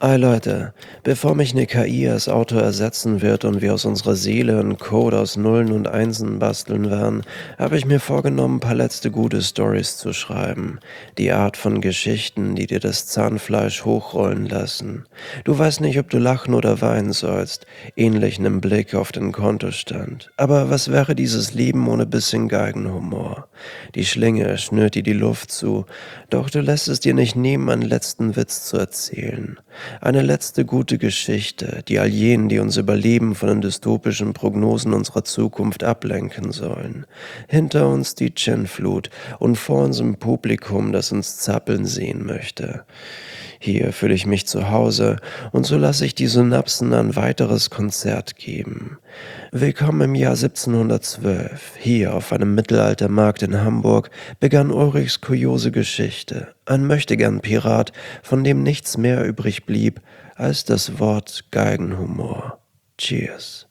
Hey Leute, bevor mich eine KI als Autor ersetzen wird und wir aus unserer Seele einen Code aus Nullen und Einsen basteln werden, habe ich mir vorgenommen, ein paar letzte gute Stories zu schreiben. Die Art von Geschichten, die dir das Zahnfleisch hochrollen lassen. Du weißt nicht, ob du lachen oder weinen sollst, ähnlich einem Blick auf den Kontostand. Aber was wäre dieses Leben ohne bisschen Geigenhumor? Die Schlinge schnürt dir die Luft zu, doch du lässt es dir nicht nehmen, einen letzten Witz zu erzählen. Eine letzte gute Geschichte, die all jenen, die uns überleben, von den dystopischen Prognosen unserer Zukunft ablenken sollen. Hinter uns die Gin-Flut und vor uns ein Publikum, das uns zappeln sehen möchte. Hier fühle ich mich zu Hause und so lasse ich die Synapsen ein weiteres Konzert geben. Willkommen im Jahr 1712. Hier auf einem Mittelaltermarkt in Hamburg begann Ulrichs kuriose Geschichte. Ein Möchtegern-Pirat, von dem nichts mehr übrig blieb als das Wort Geigenhumor. Cheers.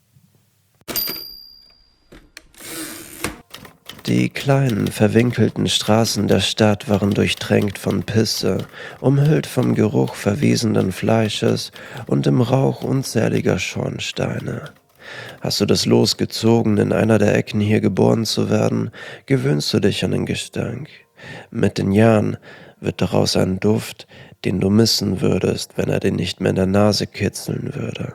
Die kleinen, verwinkelten Straßen der Stadt waren durchtränkt von Pisse, umhüllt vom Geruch verwesenden Fleisches und dem Rauch unzähliger Schornsteine. Hast du das Los gezogen, in einer der Ecken hier geboren zu werden, gewöhnst du dich an den Gestank. Mit den Jahren wird daraus ein Duft, den du missen würdest, wenn er dir nicht mehr in der Nase kitzeln würde.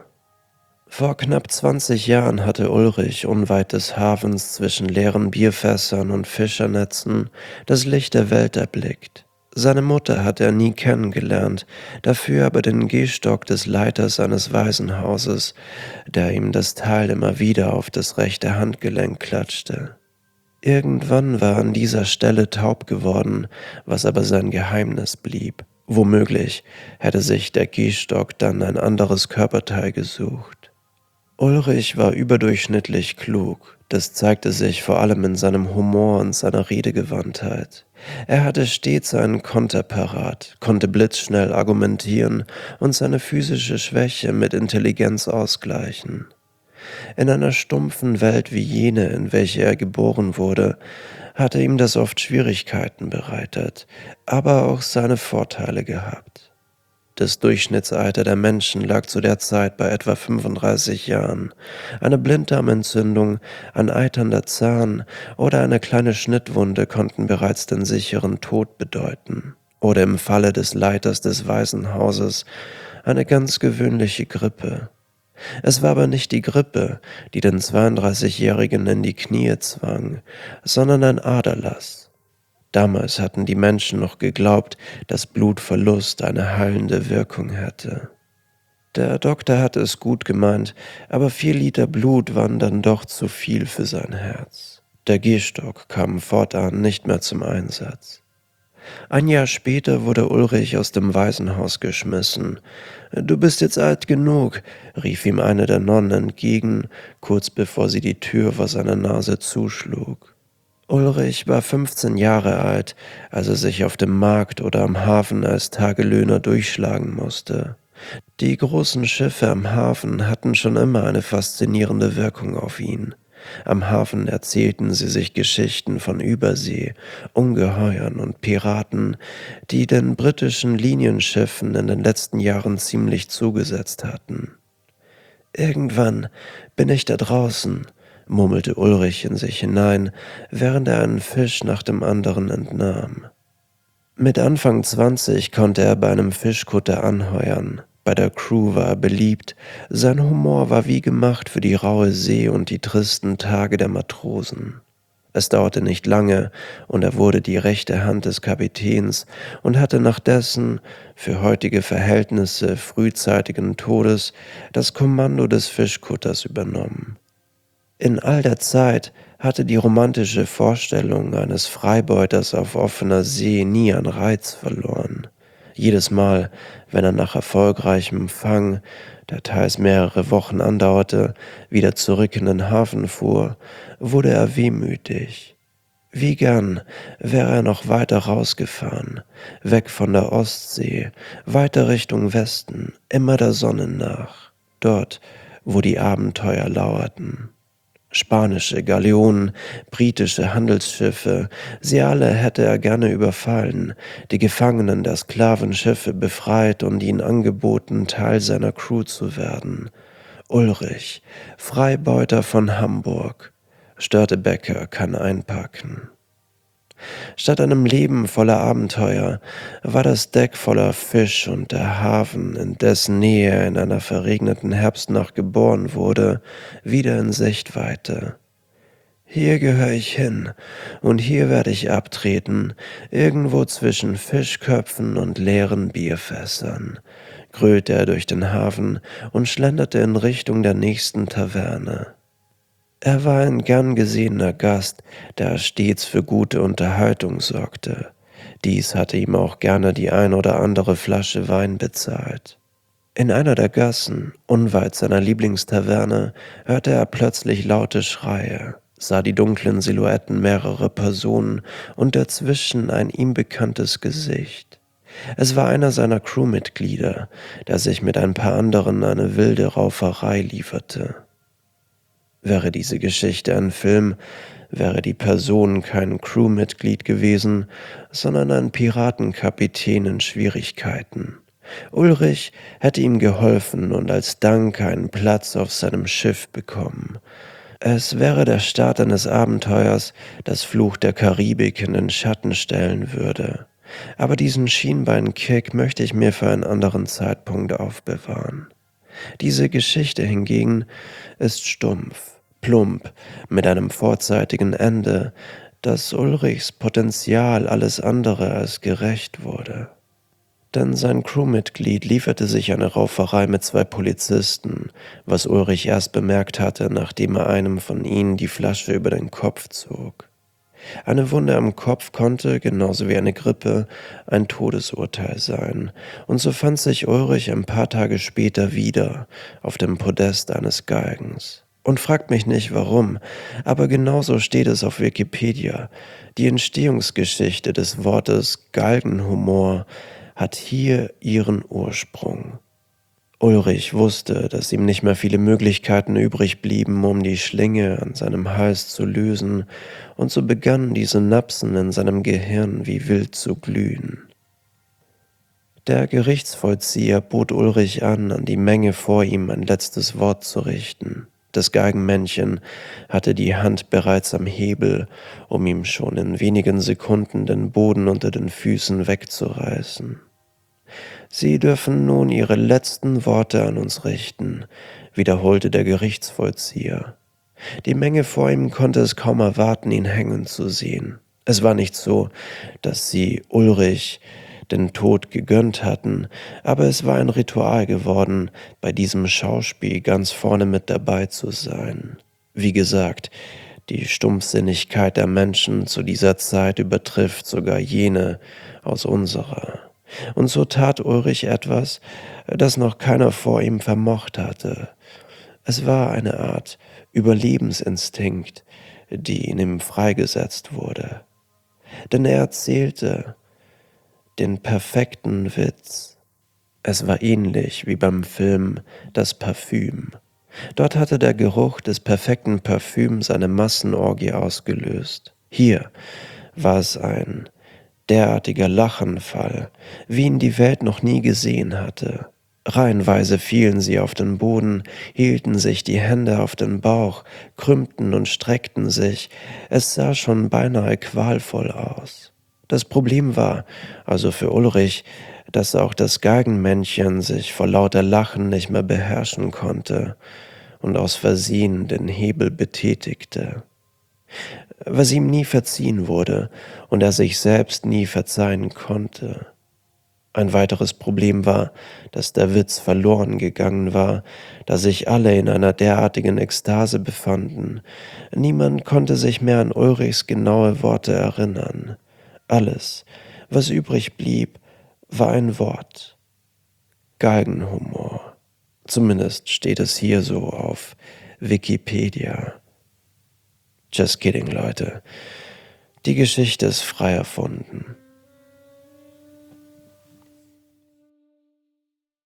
Vor knapp 20 Jahren hatte Ulrich unweit des Hafens zwischen leeren Bierfässern und Fischernetzen das Licht der Welt erblickt. Seine Mutter hatte er nie kennengelernt, dafür aber den Gehstock des Leiters eines Waisenhauses, der ihm das Teil immer wieder auf das rechte Handgelenk klatschte. Irgendwann war an dieser Stelle taub geworden, was aber sein Geheimnis blieb. Womöglich hätte sich der Gehstock dann ein anderes Körperteil gesucht. Ulrich war überdurchschnittlich klug, das zeigte sich vor allem in seinem Humor und seiner Redegewandtheit. Er hatte stets einen Konter parat, konnte blitzschnell argumentieren und seine physische Schwäche mit Intelligenz ausgleichen. In einer stumpfen Welt wie jene, in welche er geboren wurde, hatte ihm das oft Schwierigkeiten bereitet, aber auch seine Vorteile gehabt. Das Durchschnittsalter der Menschen lag zu der Zeit bei etwa 35 Jahren. Eine Blinddarmentzündung, ein eiternder Zahn oder eine kleine Schnittwunde konnten bereits den sicheren Tod bedeuten. Oder im Falle des Leiters des Waisenhauses eine ganz gewöhnliche Grippe. Es war aber nicht die Grippe, die den 32-Jährigen in die Knie zwang, sondern ein Aderlass. Damals hatten die Menschen noch geglaubt, dass Blutverlust eine heilende Wirkung hätte. Der Doktor hatte es gut gemeint, aber 4 Liter Blut waren dann doch zu viel für sein Herz. Der Gehstock kam fortan nicht mehr zum Einsatz. Ein Jahr später wurde Ulrich aus dem Waisenhaus geschmissen. »Du bist jetzt alt genug«, rief ihm eine der Nonnen entgegen, kurz bevor sie die Tür vor seiner Nase zuschlug. Ulrich war 15 Jahre alt, als er sich auf dem Markt oder am Hafen als Tagelöhner durchschlagen musste. Die großen Schiffe am Hafen hatten schon immer eine faszinierende Wirkung auf ihn. Am Hafen erzählten sie sich Geschichten von Übersee, Ungeheuern und Piraten, die den britischen Linienschiffen in den letzten Jahren ziemlich zugesetzt hatten. »Irgendwann bin ich da draußen«, murmelte Ulrich in sich hinein, während er einen Fisch nach dem anderen entnahm. Mit Anfang 20 konnte er bei einem Fischkutter anheuern. Bei der Crew war er beliebt, sein Humor war wie gemacht für die raue See und die tristen Tage der Matrosen. Es dauerte nicht lange, und er wurde die rechte Hand des Kapitäns und hatte nach dessen, für heutige Verhältnisse frühzeitigen Todes, das Kommando des Fischkutters übernommen. In all der Zeit hatte die romantische Vorstellung eines Freibeuters auf offener See nie an Reiz verloren. Jedes Mal, wenn er nach erfolgreichem Fang, der teils mehrere Wochen andauerte, wieder zurück in den Hafen fuhr, wurde er wehmütig. Wie gern wäre er noch weiter rausgefahren, weg von der Ostsee, weiter Richtung Westen, immer der Sonne nach, dort, wo die Abenteuer lauerten. Spanische Galeonen, britische Handelsschiffe, sie alle hätte er gerne überfallen, die Gefangenen der Sklavenschiffe befreit und ihnen angeboten, Teil seiner Crew zu werden. Ulrich, Freibeuter von Hamburg, Störtebeker kann einpacken. Statt einem Leben voller Abenteuer war das Deck voller Fisch und der Hafen, in dessen Nähe er in einer verregneten Herbstnacht geboren wurde, wieder in Sichtweite. Hier gehöre ich hin, und hier werde ich abtreten, irgendwo zwischen Fischköpfen und leeren Bierfässern, grölte er durch den Hafen und schlenderte in Richtung der nächsten Taverne. Er war ein gern gesehener Gast, der stets für gute Unterhaltung sorgte. Dies hatte ihm auch gerne die ein oder andere Flasche Wein bezahlt. In einer der Gassen, unweit seiner Lieblingstaverne, hörte er plötzlich laute Schreie, sah die dunklen Silhouetten mehrerer Personen und dazwischen ein ihm bekanntes Gesicht. Es war einer seiner Crewmitglieder, der sich mit ein paar anderen eine wilde Rauferei lieferte. Wäre diese Geschichte ein Film, wäre die Person kein Crewmitglied gewesen, sondern ein Piratenkapitän in Schwierigkeiten. Ulrich hätte ihm geholfen und als Dank einen Platz auf seinem Schiff bekommen. Es wäre der Start eines Abenteuers, das Fluch der Karibik in den Schatten stellen würde. Aber diesen Schienbeinkick möchte ich mir für einen anderen Zeitpunkt aufbewahren. Diese Geschichte hingegen ist stumpf, plump, mit einem vorzeitigen Ende, das Ulrichs Potenzial alles andere als gerecht wurde. Denn sein Crewmitglied lieferte sich eine Rauferei mit 2 Polizisten, was Ulrich erst bemerkt hatte, nachdem er einem von ihnen die Flasche über den Kopf zog. Eine Wunde am Kopf konnte, genauso wie eine Grippe, ein Todesurteil sein, und so fand sich Ulrich ein paar Tage später wieder auf dem Podest eines Galgens. Und fragt mich nicht warum, aber genauso steht es auf Wikipedia. Die Entstehungsgeschichte des Wortes Galgenhumor hat hier ihren Ursprung. Ulrich wusste, dass ihm nicht mehr viele Möglichkeiten übrig blieben, um die Schlinge an seinem Hals zu lösen, und so begannen die Synapsen in seinem Gehirn wie wild zu glühen. Der Gerichtsvollzieher bot Ulrich an die Menge vor ihm ein letztes Wort zu richten. Das Geigenmännchen hatte die Hand bereits am Hebel, um ihm schon in wenigen Sekunden den Boden unter den Füßen wegzureißen. »Sie dürfen nun Ihre letzten Worte an uns richten«, wiederholte der Gerichtsvollzieher. Die Menge vor ihm konnte es kaum erwarten, ihn hängen zu sehen. Es war nicht so, dass sie Ulrich den Tod gegönnt hatten, aber es war ein Ritual geworden, bei diesem Schauspiel ganz vorne mit dabei zu sein. Wie gesagt, die Stumpfsinnigkeit der Menschen zu dieser Zeit übertrifft sogar jene aus unserer. Und so tat Ulrich etwas, das noch keiner vor ihm vermocht hatte. Es war eine Art Überlebensinstinkt, die in ihm freigesetzt wurde. Denn er erzählte den perfekten Witz. Es war ähnlich wie beim Film Das Parfüm. Dort hatte der Geruch des perfekten Parfüms eine Massenorgie ausgelöst. Hier war es ein derartiger Lachenfall, wie ihn die Welt noch nie gesehen hatte. Reihenweise fielen sie auf den Boden, hielten sich die Hände auf den Bauch, krümmten und streckten sich. Es sah schon beinahe qualvoll aus. Das Problem war, also für Ulrich, dass auch das Geigenmännchen sich vor lauter Lachen nicht mehr beherrschen konnte und aus Versehen den Hebel betätigte. Was ihm nie verziehen wurde und er sich selbst nie verzeihen konnte. Ein weiteres Problem war, dass der Witz verloren gegangen war, da sich alle in einer derartigen Ekstase befanden. Niemand konnte sich mehr an Ulrichs genaue Worte erinnern. Alles, was übrig blieb, war ein Wort. Galgenhumor. Zumindest steht es hier so auf Wikipedia. Just kidding, Leute. Die Geschichte ist frei erfunden.